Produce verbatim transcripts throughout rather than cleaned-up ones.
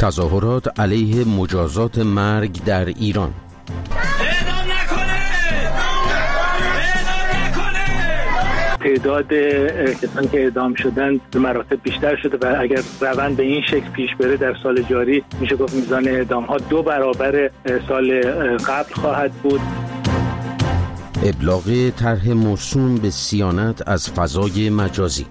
تظاهرات علیه مجازات مرگ در ایران. تعداد کسانی که اعدام شدن به مراتب بیشتر شده و اگر روند به این شکل پیش بره در سال جاری میشه گفت میزان اعدام ها دو برابر سال قبل خواهد بود. ابلاغ طرح موسوم به صیانت از فضای مجازی.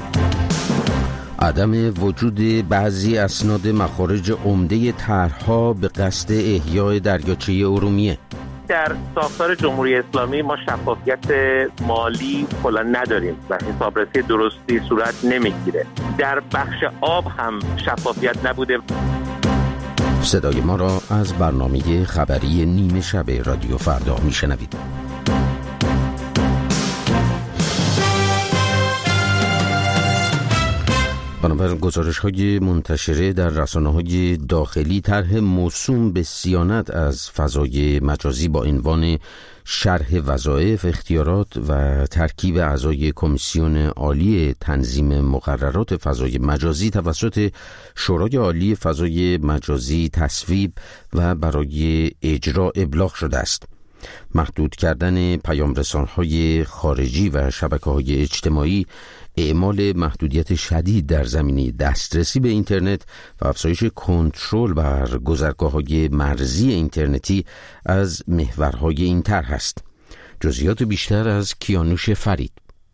عدم وجود بعضی اسناد مخارج عمده طرح‌ها به قصد احیای دریاچه ارومیه. در ساختار جمهوری اسلامی ما شفافیت مالی کلا نداریم و حسابرسی درستی صورت نمیگیره. در بخش آب هم شفافیت نبوده. صدای ما را از برنامه خبری نیمه شب رادیو فردا میشنوید. بنابراین گزارش‌های منتشره در رسانه‌های داخلی طرح موسوم به صیانت از فضای مجازی با عنوان شرح وظایف، اختیارات و ترکیب اعضای کمیسیون عالی تنظیم مقررات فضای مجازی توسط شورای عالی فضای مجازی تصویب و برای اجرا ابلاغ شده است. محدود کردن پیام‌رسان‌های خارجی و شبکه‌های اجتماعی، اعمال محدودیت شدید در زمینه دسترسی به اینترنت و افزایش کنترل بر گذرگاه‌های مرزی اینترنتی از محورهای این طرح است. جزئیات بیشتر از کیانوش فرید.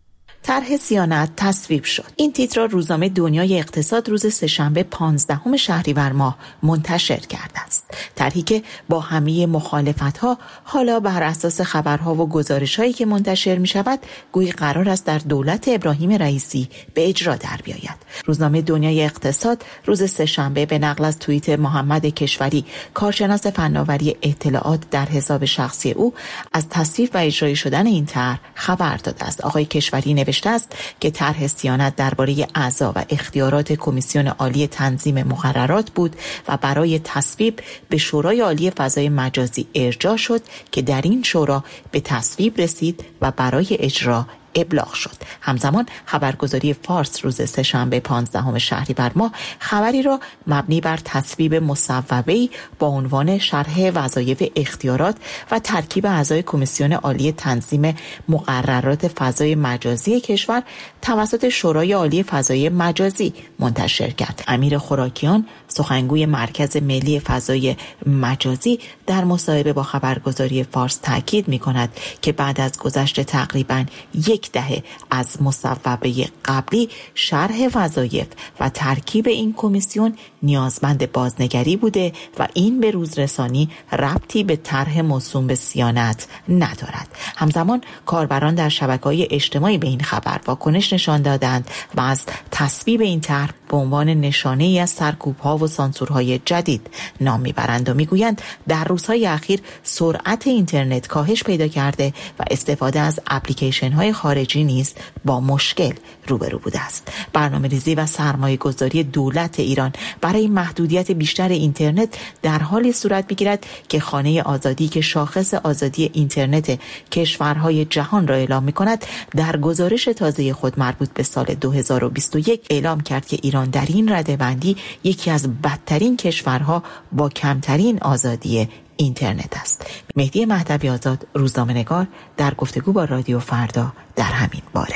طرح صیانت تصویب شد. این تیتر را روزنامه دنیای اقتصاد روز سه‌شنبه پانزدهم شهریور ماه منتشر کرده است. طرحی که با همه مخالفت‌ها حالا بر اساس خبرها و گزارش‌هایی که منتشر می‌شود گویی قرار است در دولت ابراهیم رئیسی به اجرا در بیاید. روزنامه دنیای اقتصاد روز سه‌شنبه به نقل از توییت محمد کشوری، کارشناس فناوری اطلاعات، در حساب شخصی او از تصویب و اجرایی شدن این طرح خبر داده است. آقای کشوری نوشته است که طرح صیانت درباره اعضا و اختیارات کمیسیون عالی تنظیم مقررات بود و برای تصویب به شورای عالی فضای مجازی ارجاع شد که در این شورا به تصویب رسید و برای اجرا ابلاغ شد. همزمان خبرگزاری فارس روز سه‌شنبه پانزدهم شهریور ماه خبری را مبنی بر تصویب مصوبه‌ای با عنوان شرح وظایف، اختیارات و ترکیب اعضای کمیسیون عالی تنظیم مقررات فضای مجازی کشور توسط شورای عالی فضای مجازی منتشر کرد. امیر خوراکیان، سخنگوی مرکز ملی فضای مجازی، در مصاحبه با خبرگزاری فارس تاکید می‌کند که بعد از گذشت تقریباً یک دهه از مصوبه قبلی، شرح وظایف و ترکیب این کمیسیون نیازمند بازنگری بوده و این به روزرسانی ربطی به طرح موسوم به صیانت ندارد. همزمان کاربران در شبکه‌های اجتماعی به این خبر واکنش نشان دادند و از تصویب این طرح به عنوان نشانه‌ای از سرکوب‌ها و سانسورهای جدید نام میبرند و میگویند در روزهای اخیر سرعت اینترنت کاهش پیدا کرده و استفاده از اپلیکیشن‌های خارجی نیز با مشکل روبرو بوده است. برنامه‌ریزی و سرمایه‌گذاری دولت ایران برای محدودیت بیشتر اینترنت در حالی صورت می‌گیرد که خانه آزادی که شاخص آزادی اینترنت کشورهای جهان را اعلام می‌کند، در گزارش تازه خود مربوط به سال دو هزار و بیست و یک اعلام کرد که ایران در این رده‌بندی یکی از بدترین کشورها با کمترین آزادی اینترنت است. مهدی مهدوی آزاد، روزنامه‌نگار، در گفتگو با رادیو فردا در همین باره.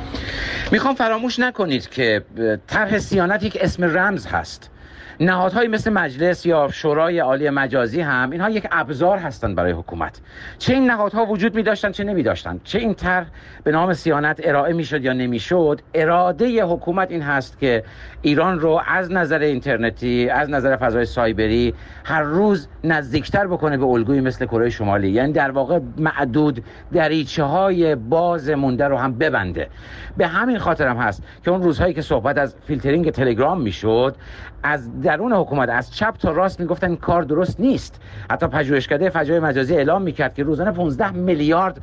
میخوام فراموش نکنید که طرح صیانت یک اسم رمز هست. نهادهایی مثل مجلس یا شورای عالی مجازی هم اینها یک ابزار هستند برای حکومت. چه این نهادها وجود می داشتن چه نمی داشتن، چه این طرح به نام صیانت ارائه می شد یا نمی شد، اراده حکومت این هست که ایران رو از نظر اینترنتی، از نظر فضای سایبری هر روز نزدیکتر بکنه به الگویی مثل کره شمالی. یعنی در واقع معدود دریچه های باز مونده رو هم ببنده. به همین خاطر هم هست که اون روزهایی که صحبت از فیلترینگ تلگرام می شد، از درون حکومت از چپ تا راست میگفتن این کار درست نیست. حتی پژوهشکده فضای مجازی اعلام میکرد که روزانه پانزده میلیارد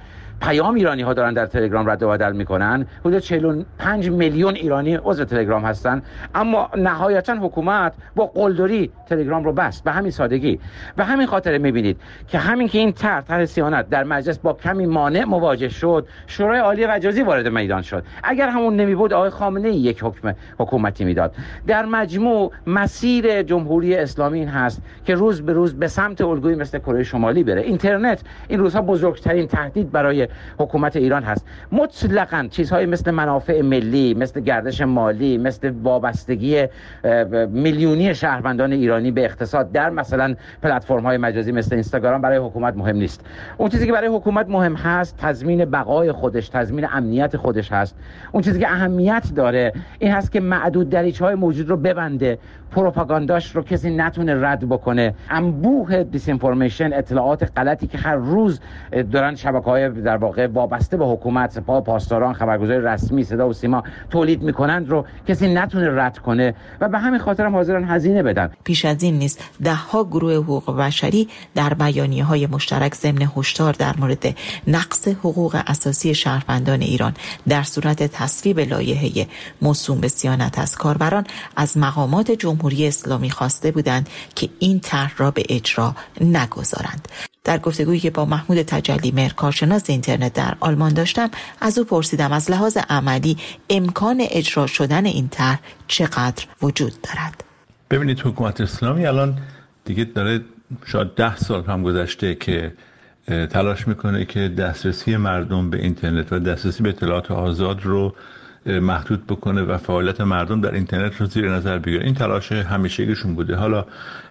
پیام ایرانی ها دارن در تلگرام رد و بدل میکنن. حدود چهل و پنج میلیون ایرانی عضو تلگرام هستن، اما نهایتا حکومت با قلدری تلگرام رو بست. به همین سادگی. به همین خاطر میبینید که همین که این طرح طرح صیانت در مجلس با کمی مانع مواجه شد، شورای عالی مجازی وارد میدان شد. اگر همون نمی بود آقای خامنه‌ای یک حکم حکومتی میداد. در مجموع مسیر جمهوری اسلامی این هست که روز به روز به سمت الگویی مثل کره شمالی بره. اینترنت این روزها بزرگترین تهدید برای حکومت ایران هست. مطلقاً چیزهای مثل منافع ملی، مثل گردش مالی، مثل وابستگی میلیونی شهروندان ایرانی به اقتصاد در مثلا پلتفرم‌های مجازی مثل اینستاگرام برای حکومت مهم نیست. اون چیزی که برای حکومت مهم هست تضمین بقای خودش، تضمین امنیت خودش هست. اون چیزی که اهمیت داره این هست که معدود دریچه‌های موجود رو ببنده، پروپاگانداش رو کسی نتونه رد بکنه. انبوه دیس اینفورمیشن، اطلاعات غلطی که هر روز دارن شبکه‌های در واقع وابسته به حکومت، سپاه پاسداران، خبرگزاری رسمی، صدا و سیما تولید میکنند رو کسی نتونه رد کنه و به همین خاطر هم حاضرن هزینه بدن. پیش از این نیز ده ها گروه حقوق بشری در بیانیه‌های مشترک ضمن هشدار در مورد نقض حقوق اساسی شهروندان ایران در صورت تصویب لایحه موسوم به صیانت از کاربران از مقامات جمهوری اسلامی خواسته بودند که این طرح را به اجرا نگذارند. در گفتگویی که با محمود تجلیمهر کارشناس اینترنت در آلمان داشتم، از او پرسیدم از لحاظ عملی امکان اجرا شدن این طرح چقدر وجود دارد. ببینید حکومت اسلامی الان دیگه داره شاید ده سال هم گذشته که تلاش میکنه که دسترسی مردم به اینترنت و دسترسی به اطلاعات آزاد رو محدود بکنه و فعالیت مردم در اینترنت رو زیر نظر بگیره. این تلاش همیشگیشون بوده. حالا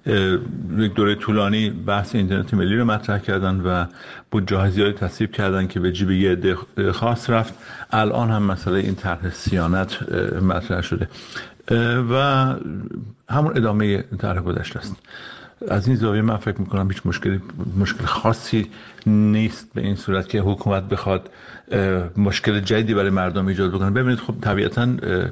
یک دوره طولانی بحث اینترنت ملی رو مطرح کردن و بودجه‌های زیادی تصویب کردن که به جیب یه عده خاص رفت. الان هم مسئله این طرح صیانت مطرح شده و همون ادامه طرح گذشته است. از این زاویه من فکر میکنم هیچ مشکلی مشکل خاصی نیست به این صورت که حکومت بخواد مشکل جدیدی برای مردم ایجاد بکنه. ببینید خب طبیعتاً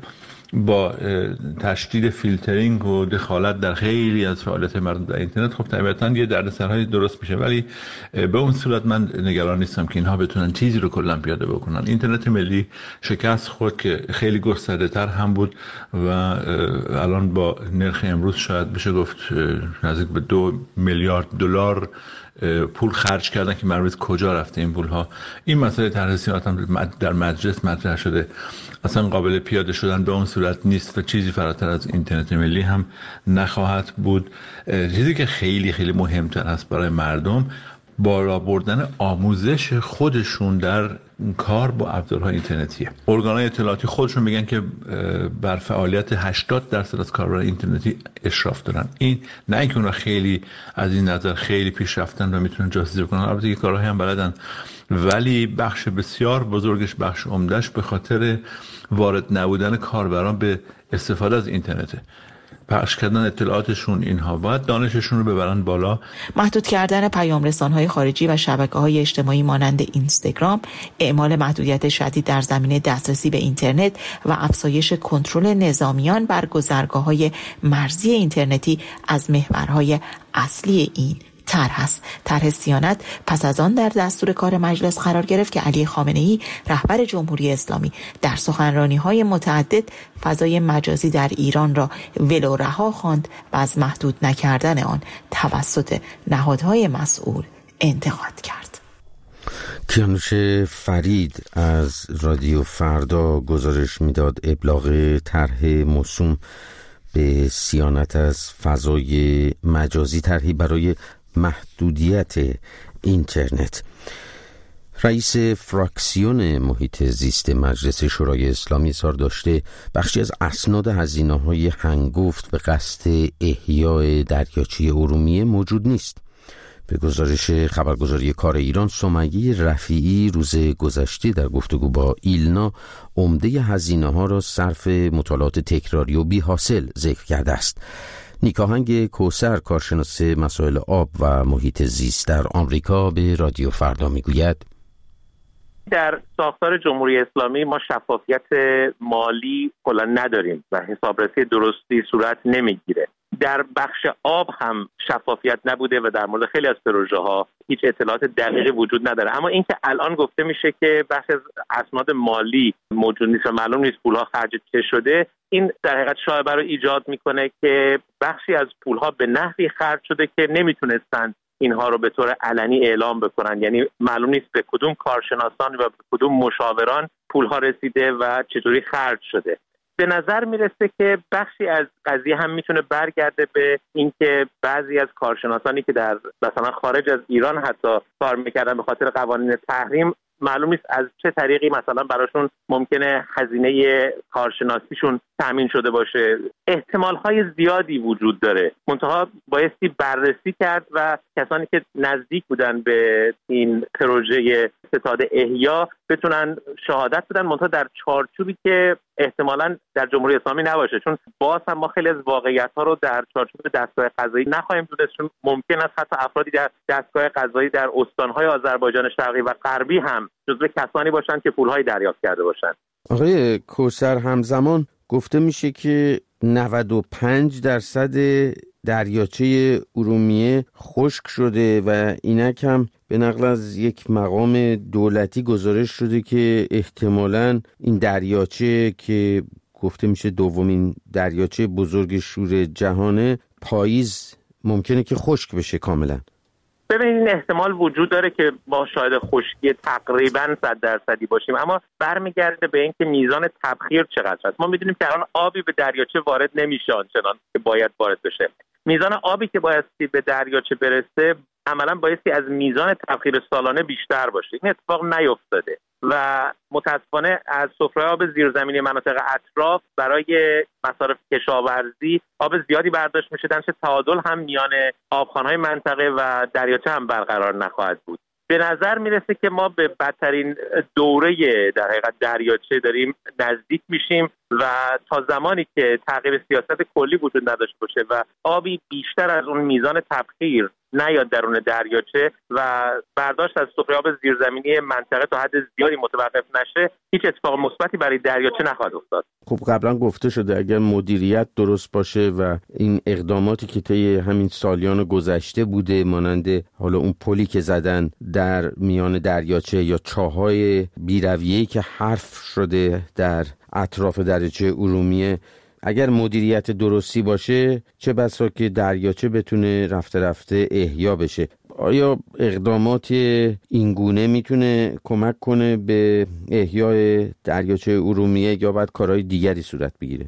با تشدید فیلترینگ و دخالت در خیلی از فعالیت مردم در اینترنت خب طبیعتاً یه دردسرهای درست میشه، ولی به اون صورت من نگران نیستم که اینها بتونن چیزی رو کلاً پیاده بکنن. اینترنت ملی شکست خورد که خیلی گسترده‌تر هم بود و الان با نرخ امروز شاید بشه گفت نزدیک به دو میلیارد دلار پول خرج کردن که معلومه کجا رفته این پول‌ها. این مسئله طرح صیانت هم در مجلس مطرح شده، اصلا قابل پیاده شدن به اون صورت نیست و چیزی فراتر از اینترنت ملی هم نخواهد بود. چیزی که خیلی خیلی مهمتر هست برای مردم بالا بردن آموزش خودشون در کار با ابزارهای اینترنتیه. ارگان‌های اطلاعاتی خودشون میگن که بر فعالیت هشتاد درصد از کاربران اینترنتی اشراف دارن. این نه اینکه اونها خیلی از این نظر خیلی پیش رفتن و میتونن جاسوسی بکنن، البته که کارهایی هم بلدن، ولی بخش بسیار بزرگش، بخش عمدهش به خاطر وارد نبودن کاربران به استفاده از اینترنته. پخش کردن اطلاعاتشون، اینها باید دانششون رو ببرن بالا. محدود کردن پیام رسان‌های خارجی و شبکه‌های اجتماعی مانند اینستاگرام، اعمال محدودیت شدید در زمینه دسترسی به اینترنت و افزایش کنترل نظامیان بر گذرگاه‌های مرزی اینترنتی از محورهای اصلی این طرح است. طرح صیانت پس از آن در دستور کار مجلس قرار گرفت که علی خامنه‌ای رهبر جمهوری اسلامی در سخنرانی‌های متعدد فضای مجازی در ایران را ولو رها خواند و از محدود نکردن آن توسط نهادهای مسئول انتقاد کرد. کیانوش فرید از رادیو فردا گزارش میداد ابلاغ طرح موسوم به صیانت از فضای مجازی، طرحی برای محدودیت اینترنت. رئیس فراکسیون محیط زیست مجلس شورای اسلامی اظهار داشته بخشی از اسناد هزینه‌های هنگفت به قصد احیای دریاچه ارومیه موجود نیست. به گزارش خبرگزاری کار ایران، سمیه رفیعی روز گذشته در گفتگو با ایلنا عمده هزینه‌ها را صرف مطالعات تکراری و بی حاصل ذکر کرده است. نیکاهنگ کوثر، کارشناس مسائل آب و محیط زیست در آمریکا، به رادیو فردا میگوید در ساختار جمهوری اسلامی ما شفافیت مالی کلا نداریم و حسابرسی درستی صورت نمیگیره. در بخش آب هم شفافیت نبوده و در مورد خیلی از پروژه ها هیچ اطلاعات دقیقی وجود نداره. اما اینکه الان گفته میشه که بخش از اسناد مالی موجود نیست و معلوم نیست پولها خرج چه شده، این در حقیقت شایبه رو ایجاد میکنه که بخشی از پولها به نحوی خرج شده که نمیتونستن اینها رو به طور علنی اعلام بکنن. یعنی معلوم نیست به کدوم کارشناسان و به کدوم مشاوران پولها رسیده و چطوری خرج شده. به نظر میرسه که بخشی از قضیه هم میتونه برگرده به اینکه بعضی از کارشناسانی که در مثلا خارج از ایران حتی کار میکردن به خاطر قوانین تحریم، معلوم نیست از چه طریقی مثلا براشون ممکنه هزینه کارشناسیشون تامین شده باشه. احتمال‌های زیادی وجود داره، منتها بایستی بررسی کرد و کسانی که نزدیک بودن به این پروژه ستاد احیا بتونن شهادت بدن، منتها در چارچوبی که احتمالاً در جمهوری اسلامی نباشه، چون باز هم ما خیلی از واقعیت‌ها رو در چارچوب دستگاه قضایی نخواهیم دونست، چون ممکن است حتی افرادی در دستگاه قضایی در استان‌های آذربایجان شرقی و غربی هم جزو کسانی باشند که پول‌های دریافت کرده باشند. آقای کوثر، همزمان گفته میشه که نود و پنج درصد دریاچه ارومیه خشک شده و اینک هم به نقل از یک مقام دولتی گزارش شده که احتمالاً این دریاچه که گفته میشه دومین دریاچه بزرگ شور جهانه، پاییز ممکنه که خشک بشه کاملا. ببینید این احتمال وجود داره که ما شاید خشکی تقریبا صد درصدی باشیم، اما برمیگرده به اینکه میزان تبخیر چقدر است. ما میدونیم که الان آبی به دریاچه وارد نمیشه آنچنان که باید وارد بشه. میزان آبی که بایستی به دریاچه برسه عملا بایستی از میزان تبخیر سالانه بیشتر باشه. این اتفاق نیفتاده و متاسفانه از سفره آب زیرزمینی مناطق اطراف برای مصارف کشاورزی آب زیادی برداشت میشه، درش تعادل هم میان آبخوان‌های منطقه و دریاچه هم برقرار نخواهد بود. به نظر میرسه که ما به بدترین دوره در حقیقت دریاچه داریم نزدیک میشیم و تا زمانی که تغییر سیاست کلی وجود نداشته باشه و آبی بیشتر از اون میزان تبخیر نیاد درون دریاچه و برداشت از سفره آب زیرزمینی منطقه تا حد زیادی متوقف نشه، هیچ اتفاق مثبتی برای دریاچه نخواهد افتاد. خب قبلا گفته شده اگر مدیریت درست باشه و این اقداماتی که طی همین سالیان گذشته بوده، مانند حالا اون پلی که زدن در میان دریاچه یا چاهای بیرویه‌ای که حرف شده در اطراف دریاچه ارومیه، اگر مدیریت درستی باشه چه بسا که دریاچه بتونه رفته رفته احیا بشه. آیا اقدامات این گونه میتونه کمک کنه به احیای دریاچه ارومیه یا باید کارهای دیگری صورت بگیره؟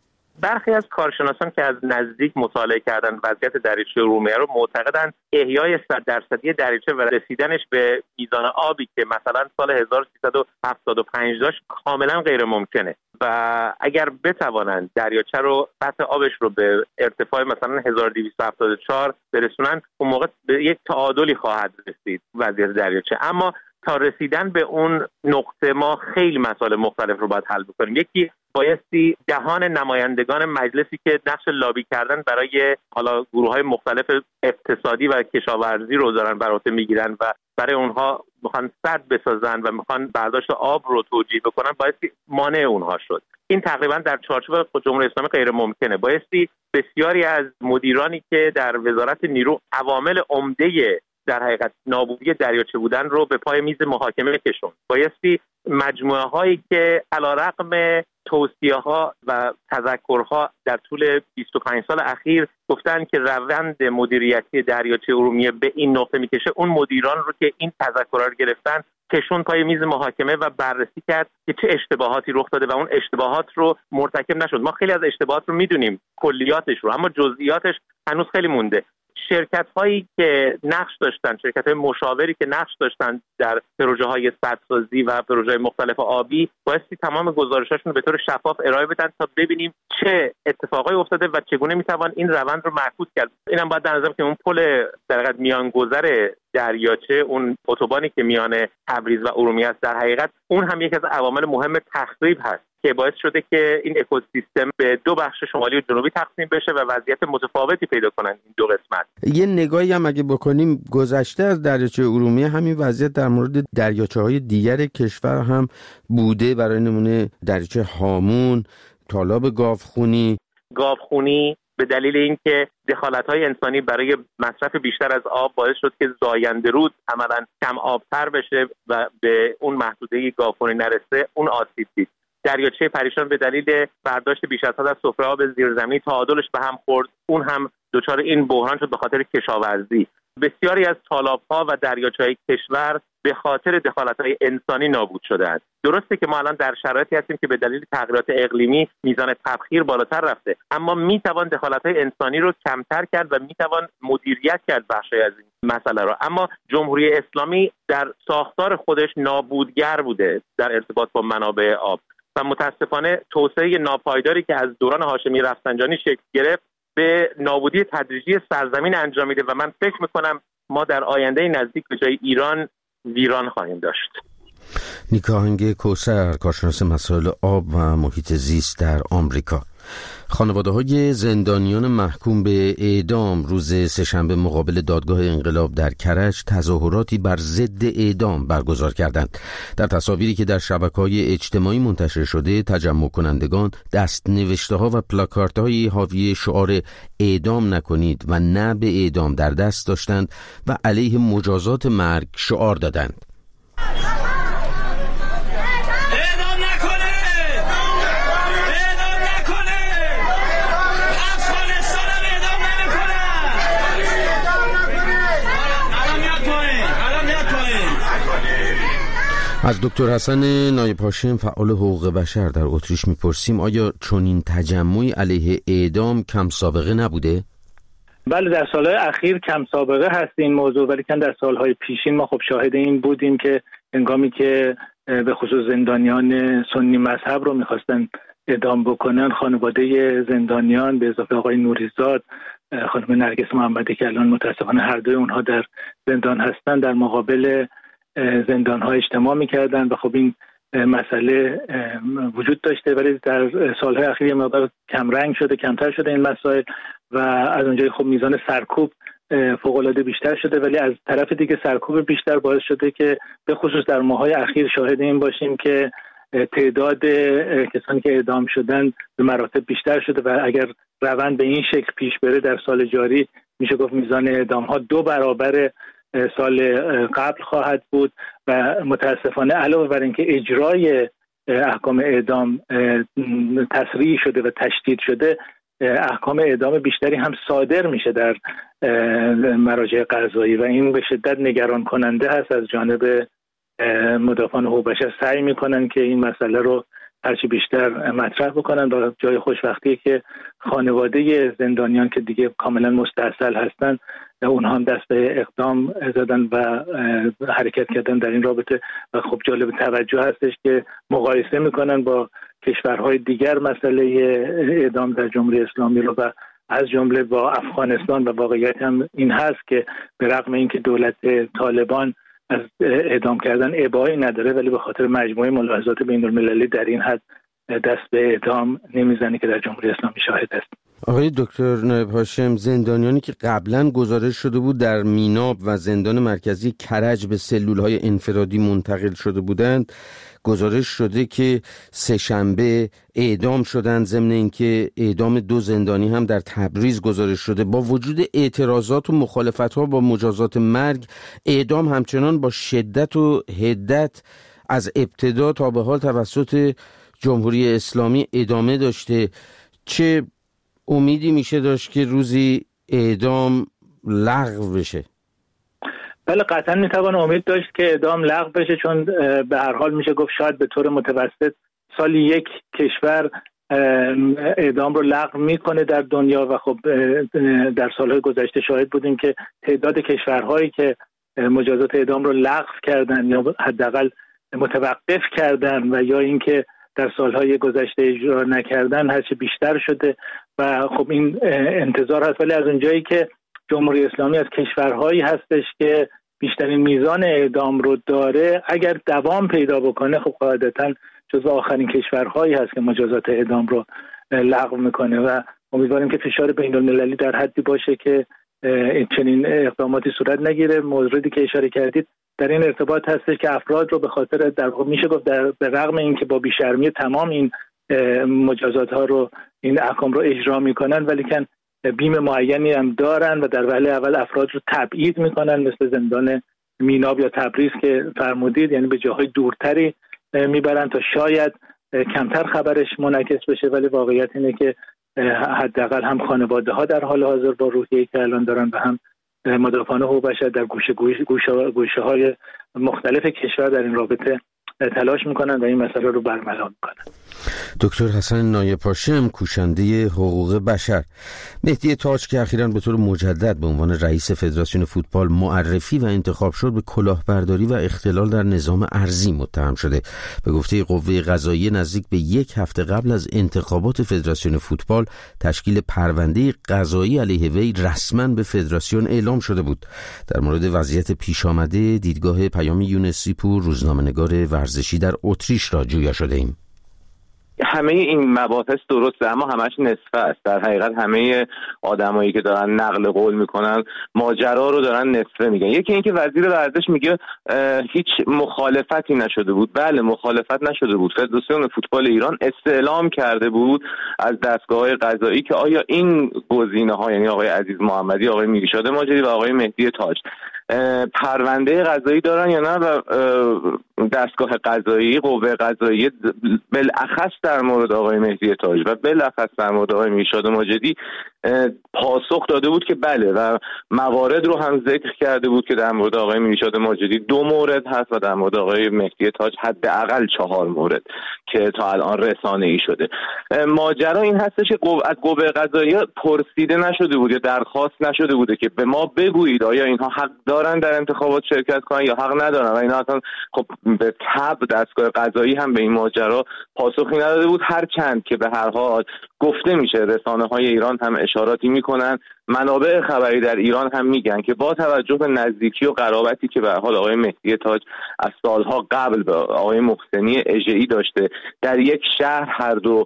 برخی از کارشناسان که از نزدیک مطالعه کردن وضعیت دریاچه ارومیه رو معتقدن احیای صد درصدی دریاچه و رسیدنش به میزان آبی که مثلا سال هزار و سیصد و هفتاد و پنج داشت کاملا غیر ممکنه و اگر بتوانند دریاچه رو سطح آبش رو به ارتفاع مثلا هزار و دویست و هفتاد و چهار برسونن، اون موقع به یک تعادلی خواهد رسید وضعیت دریاچه. اما تا رسیدن به اون نقطه ما خیلی مسائل مختلف رو باید حل بکنیم. یکی بایستی جهان نمایندگان مجلسی که نقش لابی کردن برای حالا گروه‌های مختلف اقتصادی و کشاورزی رو دارن بر عهده میگیرن و برای اونها میخوان سد بسازن و میخوان برداشت آب رو توجیه بکنن، بایستی مانع اونها شد. این تقریبا در چارچوب جمهوری اسلامی غیر ممکنه. بایستی بسیاری از مدیرانی که در وزارت نیرو عوامل عمده در حقیقت نابودی دریاچه بودن رو به پای میز محاکمه کشوند. بایستی مجموعه هایی که علیرغم توصیه ها و تذکرها در طول بیست و پنج سال اخیر گفتن که روند مدیریتی دریاچه ارومیه به این نقطه میکشه، اون مدیران رو که این تذکرها رو گرفتن کشون پای میز محاکمه و بررسی کرد که چه اشتباهاتی رخ داده و اون اشتباهات رو مرتکب نشد. ما خیلی از اشتباهات رو میدونیم، کلیاتش رو، اما جزئیاتش هنوز خیلی مونده. شرکت هایی که نقش داشتن، شرکت های مشاوری که نقش داشتن در پروژه های سدسازی و پروژه مختلف آبی بایستی تمام گزارشاشون به طور شفاف ارائه بدن تا ببینیم چه اتفاقایی افتاده و چگونه میتوان این روند رو معکوس کرد. اینم باید در نظر که اون پل در حقیقت میانگذر دریاچه، اون اتوبانی که میان تبریز و ارومیه است، در حقیقت اون هم یکی از عوامل مهم تخریب هست که باعث شده که این اکوسیستم به دو بخش شمالی و جنوبی تقسیم بشه و وضعیت متفاوتی پیدا کنن این دو قسمت. یه نگاهی هم اگه بکنیم گذشته از دریاچه ارومیه، همین وضعیت در مورد دریاچه‌های دیگر کشور هم بوده. برای نمونه دریاچه هامون، تالاب گاوخونی. گاوخونی به دلیل اینکه دخالت‌های انسانی برای مصرف بیشتر از آب باعث شد که زاینده رود عملاً کم آبتر بشه و به اون محدوده گاوخوری نرسه، اون آسیب دید. دریاچه پریشان به دلیل برداشت بیش از حد از سفره آب زیرزمینی تعادلش به هم خورد، اون هم دچار این بحران شد به خاطر کشاورزی. بسیاری از تالاب‌ها و دریاچه‌های کشور به خاطر دخالت‌های انسانی نابود شده‌اند. درسته که ما الان در شرایطی هستیم که به دلیل تغییرات اقلیمی میزان تبخیر بالاتر رفته، اما میتوان دخالت‌های انسانی رو کمتر کرد و میتوان مدیریت کرد بخشی از این مسئله رو. اما جمهوری اسلامی در ساختار خودش نابودگر بوده در ارتباط با منابع آب و متاسفانه توسعه ناپایداری که از دوران هاشمی رفسنجانی شکل گرفت به نابودی تدریجی سرزمین انجام میده و من فکر میکنم ما در آینده نزدیک به جای ایران ویران خواهیم داشت. نیکاهنگ کوثر، کارشناس مسائل آب و محیط زیست در آمریکا. خانواده‌های زندانیان محکوم به اعدام روز سه‌شنبه مقابل دادگاه انقلاب در کرج تظاهراتی بر ضد اعدام برگزار کردند. در تصاویری که در شبکه‌های اجتماعی منتشر شده، تجمع کنندگان دست‌نوشته‌ها و پلاکاردهای حاوی شعار اعدام نکنید و نه به اعدام در دست داشتند و علیه مجازات مرگ شعار دادند. از دکتر حسن نایب هاشم فعال حقوق بشر در اتریش میپرسیم آیا چنین تجمعی علیه اعدام کم سابقه نبوده؟ بله، در سالهای اخیر کم سابقه هست این موضوع، ولی که در سالهای پیشین ما خب شاهد این بودیم که هنگامی که به خصوص زندانیان سنی مذهب رو میخواستن اعدام بکنن، خانواده زندانیان به اضافه آقای نوریزاد، خانم نرگس محمدی که الان متاسفانه هر دوی اونها در زندان هستن، در مقابل زندان ها اجتماع میکردن و خب این مسئله وجود داشته، ولی در سالهای اخیر یه مقدار کم رنگ شده، کمتر شده این مسائل و از اونجای خب میزان سرکوب فوق العاده بیشتر شده، ولی از طرف دیگه سرکوب بیشتر باعث شده که به خصوص در ماه‌های اخیر شاهد این باشیم که تعداد کسانی که اعدام شدن به مراتب بیشتر شده و اگر روند به این شکل پیش بره در سال جاری میشه گفت میزان اعدام ها دو برابر سال قبل خواهد بود و متاسفانه علاوه بر اینکه اجرای احکام اعدام تسریع شده و تشدید شده، احکام اعدام بیشتری هم صادر میشه در مراجع قضایی و این به شدت نگران کننده هست. از جانب مدافعان حقوق بشر سعی میکنن که این مسئله رو هرچی بیشتر مطرح بکنن و جای خوشبختی که خانواده زندانیان که دیگه کاملا مستاصل هستن اونها هم دست به اقدام زدن و حرکت کردن در این رابطه و خب جالب توجه هستش که مقایسه میکنن با کشورهای دیگر مسئله اعدام در جمهوری اسلامی رو و از جمله با افغانستان و واقعیت هم این هست که به رغم اینکه دولت طالبان از اعدام کردن ابایی نداره ولی به خاطر مجموعه ملاحظات بین‌المللی در این حد دست به اعدام نمیزنه که در جمهوری اسلامی شاهد است. آقای دکتر نایب هاشم، زندانیانی که قبلا گزارش شده بود در میناب و زندان مرکزی کرج به سلولهای انفرادی منتقل شده بودند، گزارش شده که سه‌شنبه اعدام شدند، ضمن اینکه اعدام دو زندانی هم در تبریز گزارش شده. با وجود اعتراضات و مخالفت‌ها با مجازات مرگ، اعدام همچنان با شدت و حدت از ابتدا تا به حال توسط جمهوری اسلامی ادامه داشته. چه امیدی میشه داشت که روزی اعدام لغو بشه؟ بله، قطعا میتوان امید داشت که اعدام لغو بشه، چون به هر حال میشه گفت شاید به طور متوسط سالی یک کشور اعدام رو لغو میکنه در دنیا و خب در سالهای گذشته شاهد بودیم که تعداد کشورهایی که مجازات اعدام رو لغو کردن یا حداقل متوقف کردن و یا اینکه در سالهای گذشته اجرا نکردن هرچی بیشتر شده و خب این انتظار هست. ولی از اونجایی که جمهوری اسلامی از کشورهایی هستش که بیشترین میزان اعدام رو داره، اگر دوام پیدا بکنه خب قاعدتاً جزو آخرین کشورهایی هست که مجازات اعدام رو لغو میکنه و امیدواریم که فشار بین‌المللی در حدی باشه که چنین اقداماتی صورت نگیره. موردی که اشاره کردید در این ارتباط هستش که افراد رو به خاطر در میشه گفت در به رغم اینکه با بیشرمی تمام این مجازات ها رو این احکام رو اجرا میکنن ولی کن بیم معینی هم دارن و در وهله اول افراد رو تبعید میکنن، مثل زندان میناب یا تبریز که فرمودید، یعنی به جاهای دورتری میبرن تا شاید کمتر خبرش منعکس بشه. ولی واقعیت اینه که حداقل هم خانواده ها در حال حاضر با روحیه‌ای که الان دارن و هم مدافعان حقوق بشر در گوشه گوشه گوشه های مختلف کشور در این رابطه تلاش میکنن و این مسئله رو برملا میکنن. دکتر حسن نایب هاشم، کوشنده حقوق بشر. مهدی تاج که اخیراً به طور مجدد به عنوان رئیس فدراسیون فوتبال معرفی و انتخاب شد، به کلاهبرداری و اختلال در نظام ارضی متهم شده. به گفته قوه قضاییه نزدیک به یک هفته قبل از انتخابات فدراسیون فوتبال تشکیل پرونده قضایی علیه وی رسما به فدراسیون اعلام شده بود. در مورد وضعیت پیش آمده دیدگاه پیام یونسی پور، روزنامه‌نگار ورزشی در اتریش را جویا شده ایم. همه این مباحث درسته اما همش نصفه است. در حقیقت همه آدمایی که دارن نقل قول میکنن ماجرا رو دارن نصفه میگن. یکی اینکه وزیر ورزش میگه هیچ مخالفتی نشده بود. بله مخالفت نشده بود. فدراسیون فوتبال ایران استعلام کرده بود از دستگاه‌های قضایی که آیا این گزینه‌ها، یعنی آقای عزیز محمدی، آقای میرشاد ماجری و آقای مهدی تاج، پرونده قضایی دارن یا نه. و دستگاه قضایی، قوه قضایی بالاخص در مورد آقای مهدی تاج و بالاخص در مورد آقای میرشاد ماجدی پاسخ داده بود که بله، و موارد رو هم ذکر کرده بود که در مورد آقای میرشاد ماجدی دو مورد هست و در مورد آقای مهدی تاج حداقل چهار مورد که تا الان رسانه‌ای شده. ماجرا این هستش که از قوه قضایی پرسیده نشده بود یا درخواست نشده بوده که به ما بگویید آیا اینها حق دارن در انتخابات شرکت کنن یا حق ندارن، و اینا اصلا خب به تبع دستگاه قضایی هم به این ماجرا پاسخی نداده بود. هر چند که به هر حال گفته میشه، رسانه‌های ایران هم اشاراتی میکنن، منابع خبری در ایران هم میگن که با توجه به نزدیکی و قرابتی که به هر حال آقای مهدی تاج از سالها قبل به آقای محسنی اژه‌ای داشته، در یک شهر هر دو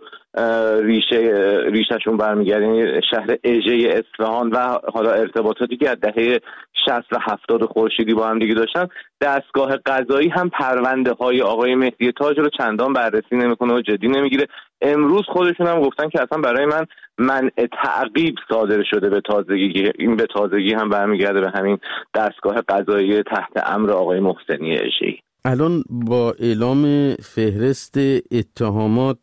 ریشه ریشه‌شون برمیگرده، یعنی شهر اژه اصفهان، و حالا ارتباطاتی که از دهه شصت و هفتاد خورشیدی با هم دیگه داشتن، دستگاه قضایی هم پرونده های آقای مهدی تاج رو چندان بررسی نمیکنه و جدی نمیگیره. امروز خودشون هم گفتن که اصلا برای من منع تعقیب صادر شده به تازگی. این به تازگی هم برمیگرده به همین دستگاه قضایی تحت امر آقای محسنی اژه‌ای. الان با اعلام فهرست اتهامات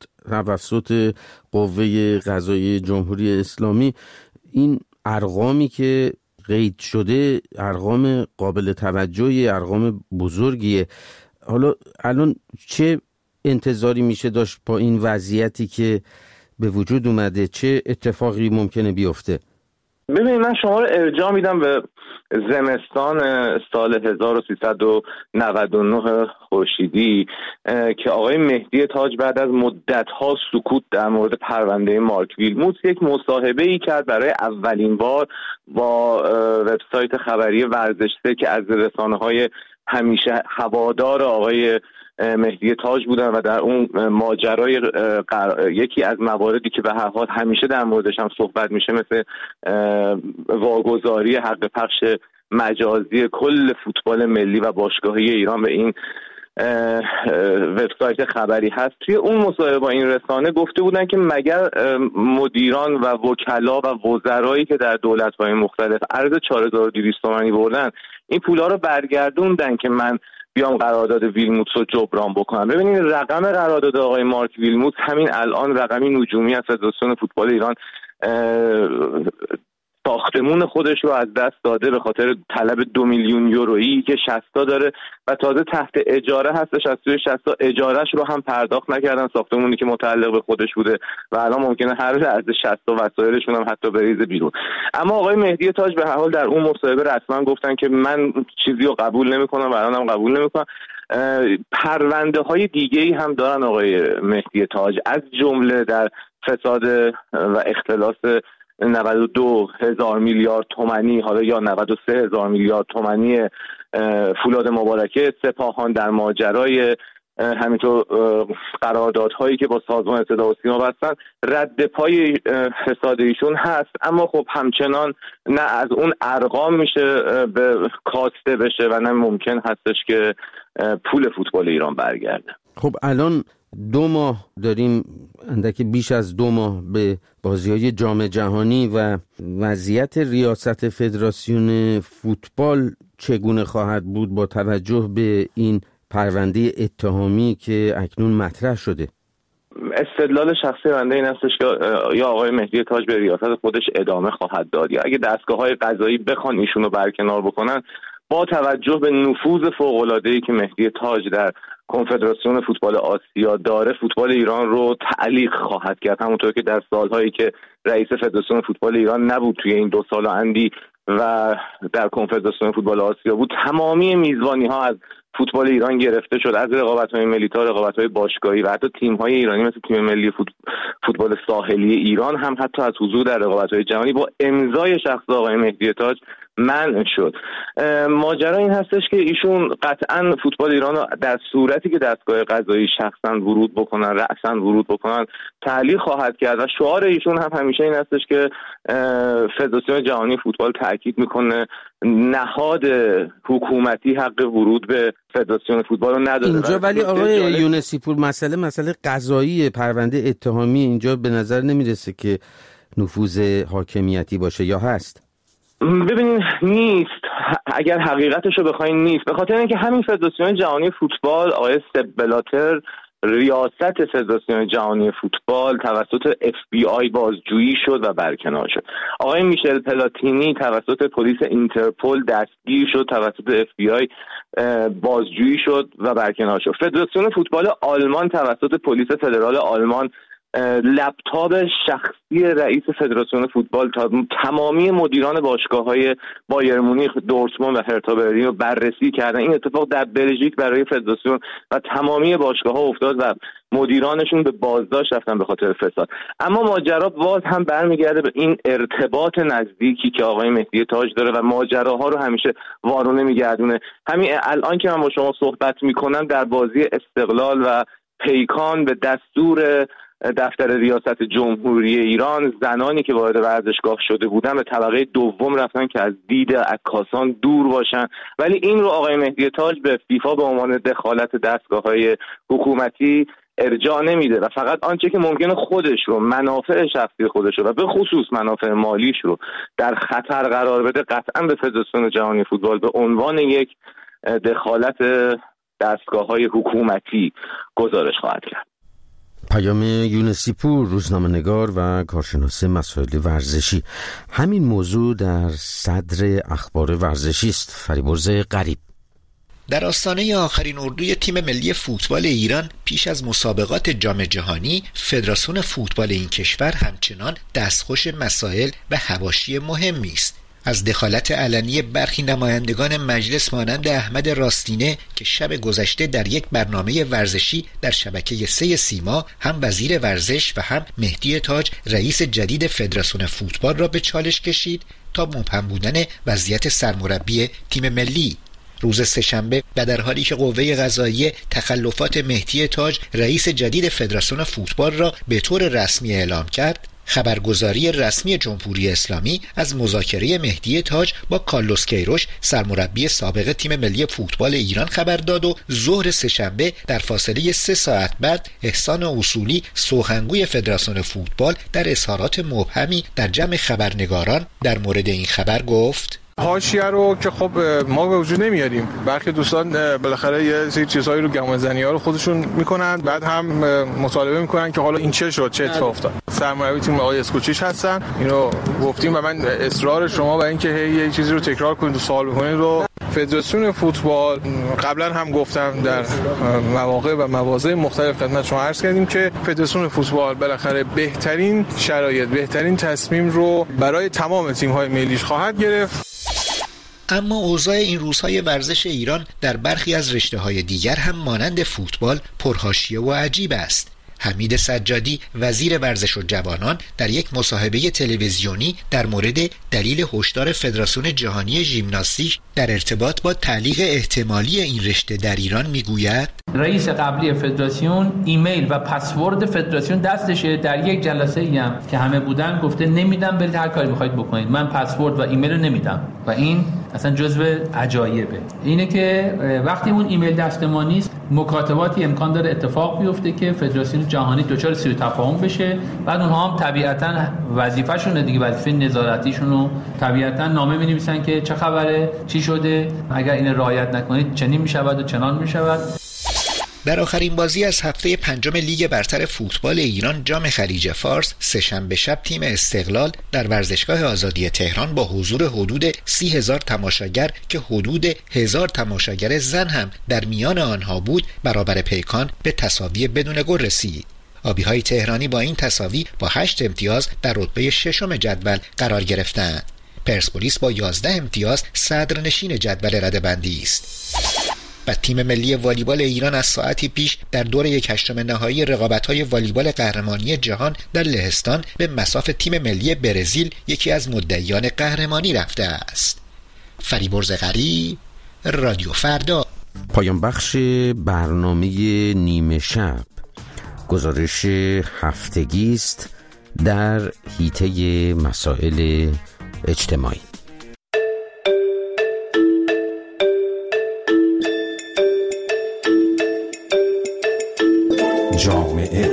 توسط قوه قضاییه جمهوری اسلامی، این ارقامی که قید شده ارقام قابل توجهی، ارقام بزرگیه. حالا الان چه انتظاری میشه داشت با این وضعیتی که به وجود اومده؟ چه اتفاقی ممکنه بیفته؟ ببینید، من شما رو ارجاع میدم به زمستان سال هزار و سیصد و نود و نه خورشیدی که آقای مهدی تاج بعد از مدت‌ها سکوت در مورد پرونده مارک ویلموتس یک مصاحبه ای کرد برای اولین بار با وبسایت خبری ورزش سه که از رسانه‌های همیشه هوادار آقای مهدی تاج بودن و در اون ماجرای قر... یکی از مواردی که به هر حال همیشه در موردش هم صحبت میشه، مثل واگذاری حق پخش مجازی کل فوتبال ملی و باشگاهی ایران به این وبسایت خبری هست. توی اون مصاحبه با این رسانه گفته بودن که مگر مدیران و وکلا و وزرایی که در دولت‌های مختلف عرض چهار هزار و دویست تومانی بردن این پولا رو برگردوندن که من بیام قرارداد ویلموتس رو جبران بکنم. ببینید، رقم قرارداد آقای مارک ویلموتس همین الان رقمی نجومی از فدراسیون فوتبال ایران ساختمون خودش رو از دست داده به خاطر طلب دو میلیون یورویی که شصت تا داره و تازه تحت اجاره هستش. از توی شصت تا اجارهش رو هم پرداخت نکردن، ساختمونی که متعلق به خودش بوده و الان ممکنه هر لحظه شصت تا وسایلشون هم حتی بریزه بیرون. اما آقای مهدی تاج به هر حال در اون مصاحبه رسما گفتن که من چیزی رو قبول نمی‌کنم و الانم قبول نمی‌کنم. پرونده های دیگه‌ای هم دارن آقای مهدی تاج، از جمله در فساد و اختلاس نود و دو هزار میلیارد تومانی، حالا یا نود و سه هزار میلیارد تومانی فولاد مبارکه سپاهان، در ماجرای همینطور قراردادهایی که با سازمان صدا و سیما بستن رد پای فساد ایشون هست، اما خب همچنان نه از اون ارقام میشه به کاسته بشه و نه ممکن هستش که پول فوتبال ایران برگرده. خب الان دو ماه داریم، اندکی بیش از دو ماه به بازی‌های جام جهانی و وضعیت ریاست فدراسیون فوتبال چگونه خواهد بود با توجه به این پرونده اتهامی که اکنون مطرح شده؟ استدلال شخصی بنده این هستش که یا آقای مهدی تاج به ریاست خودش ادامه خواهد داد، یا اگه دستگاه‌های قضایی بخوان ایشونو برکنار بکنن، با توجه به نفوذ فوق‌العاده‌ای که مهدی تاج در کنفدراسیون فوتبال آسیا داره، فوتبال ایران رو تعلیق خواهد کرد، همونطور که در سالهایی که رئیس فدراسیون فوتبال ایران نبود توی این دو سال اندی و در کنفدراسیون فوتبال آسیا بود، تمامی میزبانی‌ها از فوتبال ایران گرفته شد، از رقابت‌های ملی تا رقابت‌های باشگاهی و حتی تیم‌های ایرانی مثل تیم ملی فوتبال ساحلی ایران هم حتی از حضور در رقابت‌های جهانی با امضای شخص آقای مهدی تاج منع شد. ماجرا این هستش که ایشون قطعاً فوتبال ایران رو در صورتی که دستگاه قضایی شخصاً ورود بکنن، رأساً ورود بکنن، تعلیق خواهد کرد و شعار ایشون هم همیشه این هستش که فدراسیون جهانی فوتبال تاکید میکنه نهاد حکومتی حق ورود به فدراسیون فوتبال رو نداره اینجا. ولی آقای یونسی پور، مسئله مسئله قضایی، پرونده اتهامی، اینجا به نظر نمیرسه که نفوذ حاکمیتی باشه، یا هست؟ ببینید نیست، اگر حقیقتش رو بخواین نیست، به خاطر اینکه همین فدراسیون جهانی فوتبال، آقای سپ بلاتر ریاست فدراسیون جهانی فوتبال توسط اف بی آی بازجویی شد و برکنار شد. آقای میشل پلاتینی توسط پلیس اینترپل دستگیر شد، توسط اف بی آی بازجویی شد و برکنار شد. فدراسیون فوتبال آلمان توسط پلیس فدرال آلمان لپتاپ شخصی رئیس فدراسیون فوتبال تا تمامی مدیران باشگاه‌های بایر مونیخ، دورتموند و هرتا برلین رو بررسی کردن. این اتفاق در بلژیک برای فدراسیون و تمامی باشگاه‌ها افتاد و مدیرانشون به بازداشت رفتن به خاطر فساد. اما ماجرا باز هم برمیگرده به این ارتباط نزدیکی که آقای مهدی تاج داره و ماجراها رو همیشه وارونه میگردونه. همین الان که من با شما صحبت میکنم در بازی استقلال و پیکان به دستور دفتر ریاست جمهوری ایران زنانی که وارد ورزشگاه شده بودن به طبقه دوم رفتن که از دید عکاسان دور باشن، ولی این رو آقای مهدی تاج به فیفا به عنوان دخالت دستگاه‌های حکومتی ارجاع نمیده و فقط آنچه که ممکنه خودش رو، منافع شخصی خودش رو و به خصوص منافع مالیش رو در خطر قرار بده، قطعا به فدراسیون جهانی فوتبال به عنوان یک دخالت دستگاه‌های حکومتی گزارش خواهد کرد. پیام یونسی پور، روزنامه‌نگار و کارشناس مسائل ورزشی. همین موضوع در صدر اخبار ورزشی است. فریبرز غریب. در آستانه آخرین اردوی تیم ملی فوتبال ایران پیش از مسابقات جام جهانی، فدراسیون فوتبال این کشور همچنان دستخوش مسائل و حواشی مهمی است. از دخالت علنی برخی نمایندگان مجلس مانند احمد راستینه که شب گذشته در یک برنامه ورزشی در شبکه سه سیما هم وزیر ورزش و هم مهدی تاج رئیس جدید فدراسیون فوتبال را به چالش کشید تا مبهم بودن وضعیت سرمربی تیم ملی. روز سه‌شنبه و در حالی که قوه قضاییه تخلفات مهدی تاج رئیس جدید فدراسیون فوتبال را به طور رسمی اعلام کرد، خبرگزاری رسمی جمهوری اسلامی از مذاکره مهدی تاج با کارلوس کیروش سرمربی سابق تیم ملی فوتبال ایران خبر داد و ظهر سه‌شنبه در فاصله سه ساعت بعد احسان اصولی سخنگوی فدراسیون فوتبال در اظهارات مبهمی در جمع خبرنگاران در مورد این خبر گفت: حاشیه رو که خب ما به وجود نمیاریم، برخی دوستان بالاخره یه سری چیزهایی رو گمانه‌زنی‌ها رو خودشون میکنن، بعد هم مطالبه میکنن که حالا این چه شد، چه اتفاق افتاد. سرمربی تیم آقای اسکوچیچ هستن، اینو گفتیم و من اصرار شما برای اینکه هی یه چیزی رو تکرار کنید و سوال بکنید رو فدراسیون فوتبال قبلا هم گفتم در مواقع و مواضع مختلف خدمت شما عرض کردیم که فدراسیون فوتبال بالاخره بهترین شرایط، بهترین تصمیم رو برای تمام تیم‌های ملیش خواهد گرفت. اما اوضاع این روزهای ورزش ایران در برخی از رشته‌های دیگر هم مانند فوتبال پرحاشیه و عجیب است. حمید سجادی وزیر ورزش و جوانان در یک مصاحبه تلویزیونی در مورد دلیل هشدار فدراسیون جهانی ژیمناستیک در ارتباط با تعلیق احتمالی این رشته در ایران میگوید رئیس قبلی فدراسیون ایمیل و پسورد فدراسیون دستشه. در یک جلسه ای هم که همه بودن گفته نمیدم، برید هر کاری میخواید بکنید، من پسورد و ایمیل رو نمیدم. و این اصلا جزو عجایبه. اینه که وقتی اون ایمیل دست ما نیست، مکاتباتی امکان داره اتفاق بیفته که فدراسیون جهانی دچار سوء تفاهم بشه. بعد اونها هم طبیعتاً وظیفه‌شونه دیگه، وظیفه نظارتیشون رو طبیعتاً نامه می‌نویسن که چه خبره، چی شده، اگر این رعایت نکنید چنین می‌شود و چنان می‌شود. در آخرین بازی از هفته پنجم لیگ برتر فوتبال ایران جام خلیج فارس سه‌شنبه شب تیم استقلال در ورزشگاه آزادی تهران با حضور حدود سی هزار تماشاگر که حدود هزار تماشاگر زن هم در میان آنها بود برابر پیکان به تساوی بدون گل رسید. آبی‌های تهرانی با این تساوی با هشت امتیاز در رتبه ششم جدول قرار گرفتند. پرسپولیس با یازده امتیاز صدرنشین جدول رده‌بندی است. و تیم ملی والیبال ایران از ساعتی پیش در دور یک هشتم نهایی رقابت‌های والیبال قهرمانی جهان در لهستان به مصاف تیم ملی برزیل یکی از مدعیان قهرمانی رفته است. فریبرز غریب، رادیو فردا. پایان بخش برنامه نیمه شب گزارش هفتگی است در حیطه مسائل اجتماعی. جامعه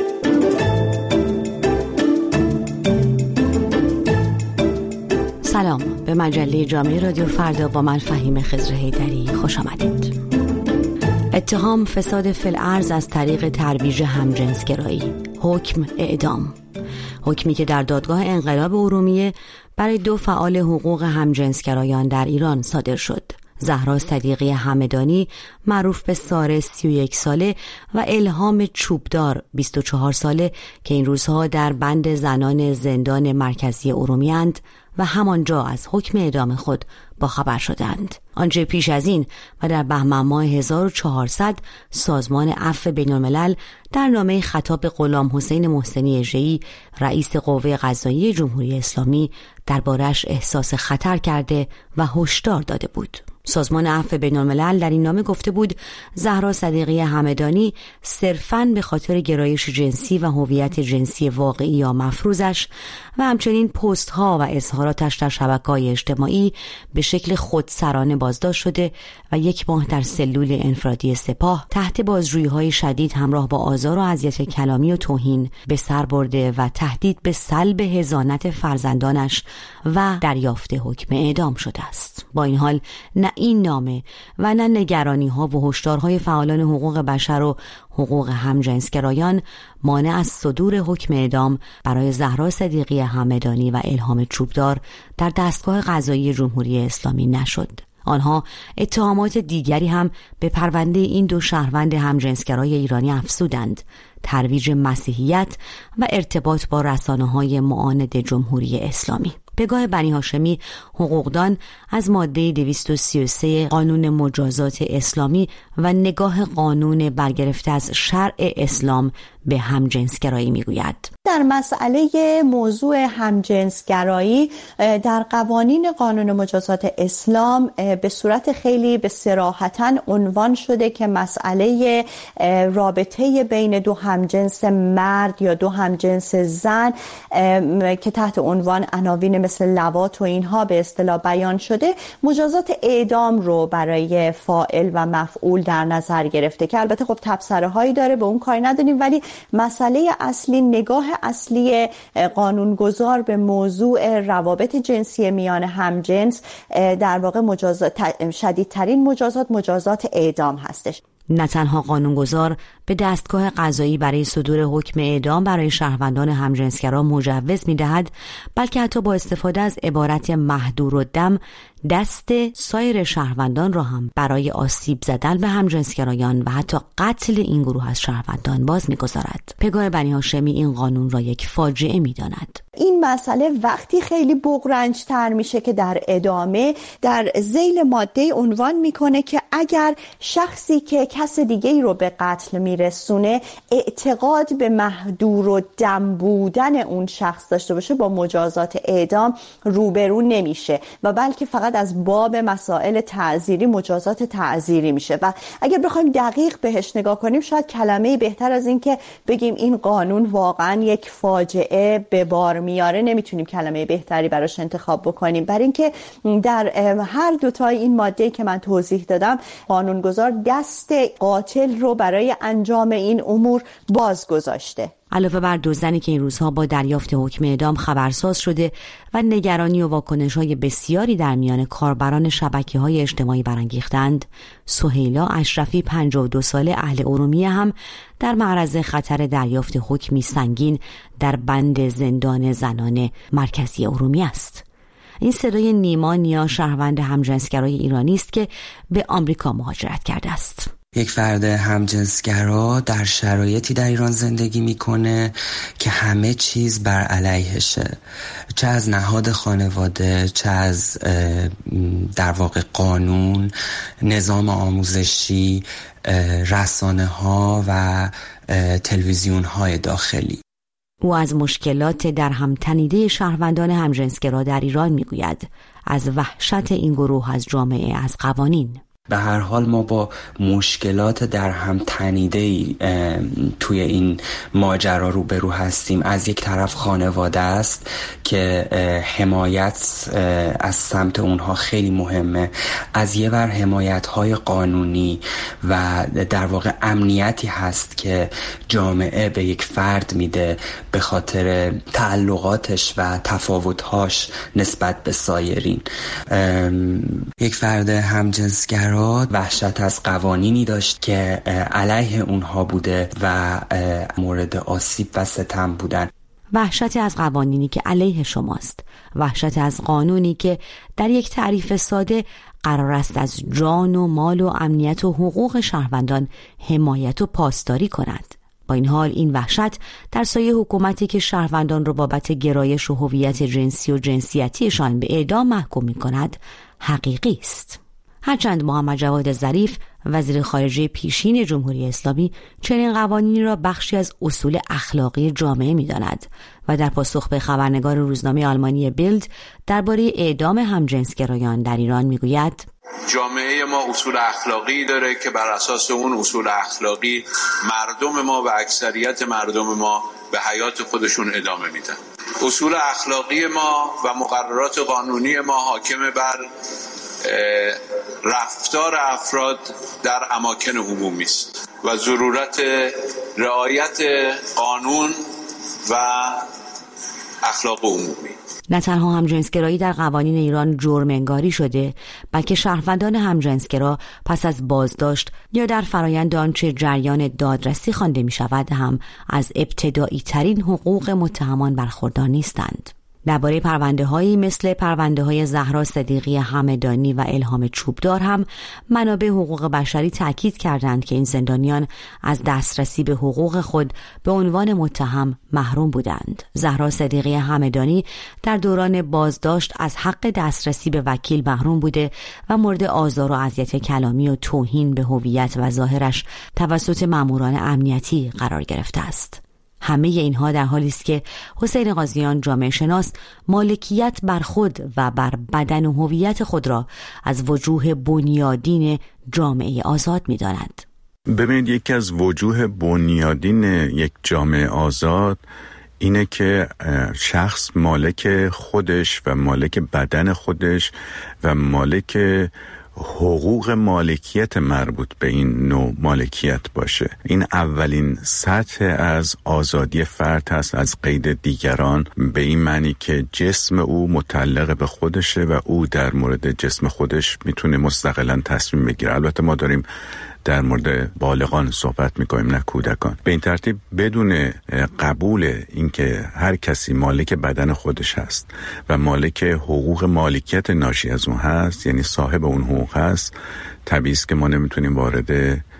سلام، به مجله جامعه رادیو فردا با من فهیم خضر حیدری خوش آمدید. اتهام فساد فی الارض از طریق ترویج همجنسگرایی، حکم اعدام. حکمی که در دادگاه انقلاب ارومیه برای دو فعال حقوق همجنسگرایان در ایران صادر شد. زهرا صدیقی همدانی معروف به ساره سی و یک ساله و الهام چوبدار بیست و چهار ساله که این روزها در بند زنان زندان مرکزی ارومیه‌اند و همانجا از حکم اعدام خود باخبر شدند. آنچه پیش از این و در بهمن ماه هزار و چهارصد سازمان عفو بین‌الملل در نامه خطاب غلام حسین محسنی اژه‌ای رئیس قوه قضاییه جمهوری اسلامی دربارش احساس خطر کرده و هشدار داده بود. سازمان عفو بین‌الملل در این نامه گفته بود زهرا صدیقی همدانی صرفاً به خاطر گرایش جنسی و هویت جنسی واقعی یا مفروضش و همچنین پست ها و اظهاراتش در شبکه‌های اجتماعی به شکل خودسرانه بازداشت شده و یک ماه در سلول انفرادی سپاه تحت بازجویی‌های شدید همراه با آزار و اذیت کلامی و توهین به سر برده و تهدید به سلب حضانت فرزندانش و دریافت حکم اعدام شده است. با این حال نه این نامه و نه نگرانی‌ها و هشدارهای فعالان حقوق بشر و حقوق همجنسگرایان مانع از صدور حکم اعدام برای زهرا صدیقی همدانی و الهام چوبدار در دستگاه قضایی جمهوری اسلامی نشد. آنها اتهامات دیگری هم به پرونده این دو شهروند همجنسگرای ایرانی افزودند: ترویج مسیحیت و ارتباط با رسانه‌های معاند جمهوری اسلامی. پگاه بنی هاشمی حقوقدان از ماده دویست و سی و سه قانون مجازات اسلامی و نگاه قانون برگرفته از شرع اسلام به همجنسگرایی میگوید. در مسئله موضوع همجنسگرایی در قوانین قانون مجازات اسلام به صورت خیلی به صراحتاً عنوان شده که مسئله رابطه بین دو همجنس مرد یا دو همجنس زن که تحت عنوان عناوین مثل لواط و اینها به اصطلاح بیان شده مجازات اعدام رو برای فاعل و مفعول در نظر گرفته که البته خب تبصره هایی داره، به اون کاری نداریم، ولی مسئله اصلی، نگاه اصلی قانونگذار به موضوع روابط جنسی میان همجنس در واقع مجازات شدیدترین مجازات مجازات اعدام هستش. نه تنها قانونگذار به دستگاه قضایی برای صدور حکم اعدام برای شهروندان همجنسگرا مجوز می‌دهد، بلکه حتی با استفاده از عبارت محدورالدم دست سایر شهروندان را هم برای آسیب زدن به همجنسگرایان و حتی قتل این گروه از شهروندان باز می‌گذارد. پگاه بنی هاشمی این قانون را یک فاجعه می‌داند. این مسئله وقتی خیلی بغرنج‌تر میشه که در ادامه در ذیل ماده عنوان میکنه که اگر شخصی که کس دیگه‌ای رو به قتل میرسونه اعتقاد به محدور و دم بودن اون شخص داشته باشه با مجازات اعدام روبرو نمیشه و بلکه فقط از باب مسائل تعزیری مجازات تعزیری میشه. و اگر بخوایم دقیق بهش نگاه کنیم شاید کلمه بهتر از این که بگیم این قانون واقعا یک فاجعه به بار میاره نمیتونیم کلمه بهتری براش انتخاب بکنیم، برای اینکه در هر دوتای این ماده که من توضیح دادم قانونگذار دست قاتل رو برای انجام این امور باز گذاشته. علاوه بر دو زنی که این روزها با دریافت حکم اعدام خبرساز شده و نگرانی و واکنش‌های بسیاری در میان کاربران شبکه‌های اجتماعی برانگیختند، سهیلا اشرفی پنجاه و دو ساله اهل ارومیه هم در معرض خطر دریافت حکمی سنگین در بند زندان زنان مرکزی ارومیه است. این صدای نیما نیا، شهروند همجنسگرای ایرانی است که به آمریکا مهاجرت کرده است. یک فرد همجنسگرا در شرایطی در ایران زندگی میکنه که همه چیز بر علیهشه، چه از نهاد خانواده، چه از در واقع قانون، نظام آموزشی، رسانه ها و تلویزیون های داخلی. او از مشکلات در هم تنیده شهروندان همجنسگرا در ایران میگوید، از وحشت این گروه از جامعه، از قوانین. به هر حال ما با مشکلات در هم تنیده‌ای توی این ماجرا روبرو هستیم. از یک طرف خانواده است که حمایت از سمت اونها خیلی مهمه، از یه ور حمایت‌های قانونی و در واقع امنیتی هست که جامعه به یک فرد میده به خاطر تعلقاتش و تفاوت‌هاش نسبت به سایرین. یک فرد همجنسگرا وحشت از قوانینی داشت که علیه اونها بوده و مورد آسیب و ستم بودن. وحشت از قوانینی که علیه شماست، وحشت از قانونی که در یک تعریف ساده قرار است از جان و مال و امنیت و حقوق شهروندان حمایت و پاسداری کند. با این حال این وحشت در سایه حکومتی که شهروندان را بابت گرایش و هویت جنسی و جنسیتیشان به اعدام محکوم می کند حقیقی است. هرچند محمد جواد ظریف وزیر خارجه پیشین جمهوری اسلامی چنین قوانینی را بخشی از اصول اخلاقی جامعه می‌داند و در پاسخ به خبرنگار روزنامه آلمانی بیلد درباره اعدام همجنسگرایان در ایران می‌گوید: جامعه ما اصول اخلاقی داره که بر اساس اون اصول اخلاقی مردم ما و اکثریت مردم ما به حیات خودشون ادامه میدن. اصول اخلاقی ما و مقررات قانونی ما حاکم بر رفتار افراد در اماکن عمومی است و ضرورت رعایت قانون و اخلاق عمومی. نه تنها همجنسگرایی در قوانین ایران جرم انگاری شده، بلکه شهروندان همجنسگرا پس از بازداشت یا در فرایند آنچه جریان دادرسی خوانده می شود هم از ابتدایی ترین حقوق متهمان برخوردار نیستند. درباره پرونده‌هایی مثل پرونده‌های زهرا صدیقی همدانی و الهام چوبدار هم منابع حقوق بشری تاکید کردند که این زندانیان از دسترسی به حقوق خود به عنوان متهم محروم بودند. زهرا صدیقی همدانی در دوران بازداشت از حق دسترسی به وکیل محروم بوده و مورد آزار و اذیت کلامی و توهین به هویت و ظاهرش توسط ماموران امنیتی قرار گرفته است. همه اینها در حالی است که حسین قاضیان جامعه شناس مالکیت بر خود و بر بدن و هویت خود را از وجوه بنیادین جامعه آزاد می‌داند. ببینید، یکی از وجوه بنیادین یک جامعه آزاد اینه که شخص مالک خودش و مالک بدن خودش و مالک حقوق مالکیت مربوط به این نوع مالکیت باشه. این اولین سطح از آزادی فرد هست از قید دیگران، به این معنی که جسم او متعلق به خودشه و او در مورد جسم خودش میتونه مستقلاً تصمیم بگیره. البته ما داریم در مورد بالغان صحبت میکنیم، نه کودکان. به این ترتیب بدون قبول اینکه هر کسی مالک بدن خودش هست و مالک حقوق مالکیت ناشی از اون هست، یعنی صاحب اون حقوق هست، طبیعی است که ما نمیتونیم وارد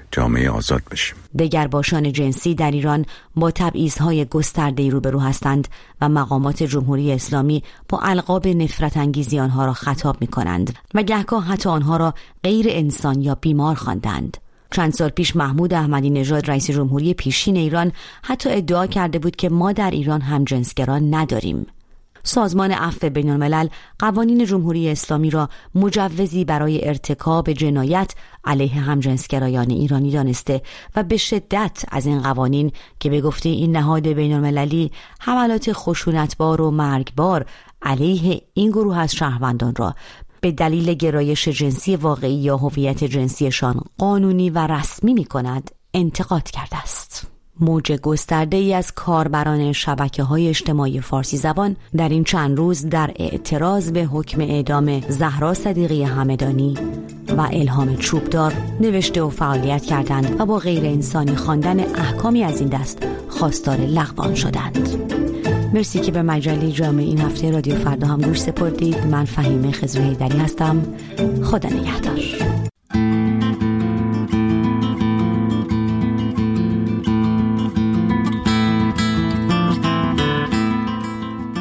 جامعه آزاد بشیم. دگرباشان جنسی در ایران با تبعیض‌های گسترده‌ای روبرو هستند و مقامات جمهوری اسلامی با القاب نفرت انگیزی آنها را خطاب می‌کنند و گهگاه حتی آنها را غیر انسان یا بیمار خواندند. چند سال پیش محمود احمدی نژاد رئیس جمهوری پیشین ایران حتی ادعا کرده بود که ما در ایران همجنسگرا نداریم. سازمان عفو بین‌الملل قوانین جمهوری اسلامی را مجوزی برای ارتکاب جنایت علیه همجنسگرایان ایرانی دانسته و به شدت از این قوانین که به گفته این نهاد بین‌المللی حملات خشونتبار و مرگبار علیه این گروه از شهروندان را به دلیل گرایش جنسی واقعی یا هویت جنسیشان قانونی و رسمی می‌کند انتقاد کرده است. موج گسترده‌ای از کاربران شبکه‌های اجتماعی فارسی زبان در این چند روز در اعتراض به حکم اعدام زهرا صدیقی همدانی و الهام چوبدار نوشته و فعالیت کردند و با غیر انسانی خواندن احکامی از این دست خواستار لغو آن شدند. مرسی که به مجله جامعه این هفته رادیو فردا هم گوش سپردید. من فهیمه خضر حیدری هستم. خدا نگهدار.